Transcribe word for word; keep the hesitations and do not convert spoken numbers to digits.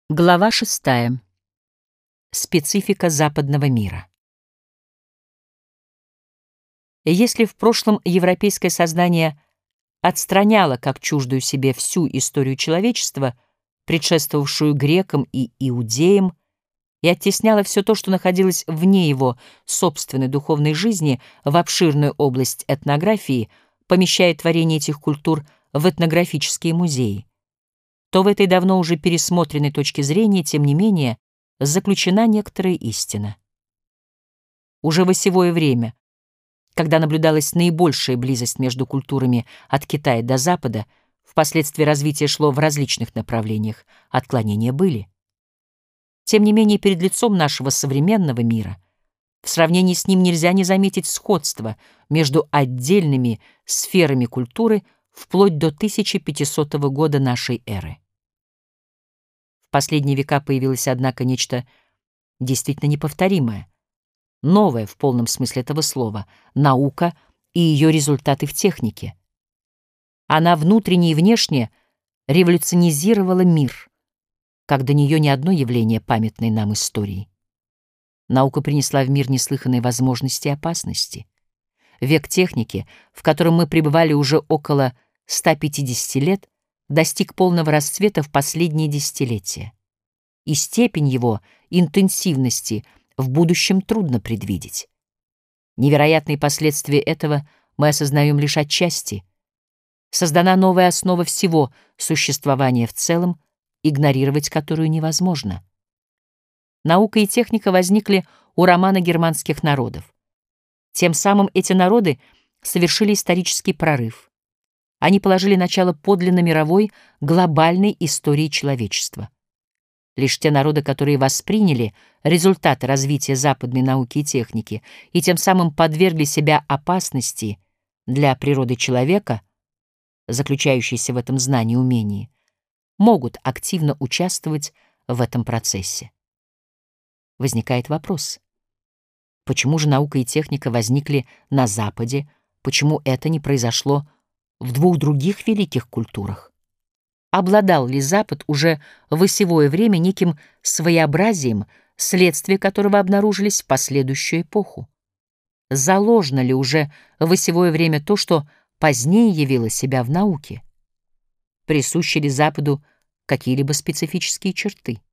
Глава шестая. Специфика западного мира. Если в прошлом европейское сознание отстраняло как чуждую себе всю историю человечества, предшествовавшую грекам и иудеям, и оттесняло все то, что находилось вне его собственной духовной жизни, в обширную область этнографии, помещая творения этих культур в этнографические музеи, то в этой давно уже пересмотренной точке зрения, тем не менее, заключена некоторая истина. Уже в осевое время, когда наблюдалась наибольшая близость между культурами от Китая до Запада, впоследствии развитие шло в различных направлениях, отклонения были. Тем не менее, перед лицом нашего современного мира в сравнении с ним нельзя не заметить сходства между отдельными сферами культуры вплоть до тысяча пятисотого года нашей эры. В последние века появилось, однако, нечто действительно неповторимое, новое в полном смысле этого слова — наука и ее результаты в технике. Она внутренне и внешне революционизировала мир, как до нее ни одно явление памятной нам истории. Наука принесла в мир неслыханные возможности и опасности. Век техники, в котором мы пребывали уже около ста пятидесяти лет, достиг полного расцвета в последние десятилетия. И степень его интенсивности в будущем трудно предвидеть. Невероятные последствия этого мы осознаем лишь отчасти. Создана новая основа всего существования в целом, игнорировать которую невозможно. Наука и техника возникли у романо-германских народов. Тем самым эти народы совершили исторический прорыв. Они положили начало подлинно мировой, глобальной истории человечества. Лишь те народы, которые восприняли результаты развития западной науки и техники и тем самым подвергли себя опасности для природы человека, заключающейся в этом знании и умении, могут активно участвовать в этом процессе. Возникает вопрос: почему же наука и техника возникли на Западе, почему это не произошло в двух других великих культурах? Обладал ли Запад уже в осевое время неким своеобразием, следствия которого обнаружились в последующую эпоху? Заложено ли уже в осевое время то, что позднее явило себя в науке? Присущи ли Западу какие-либо специфические черты?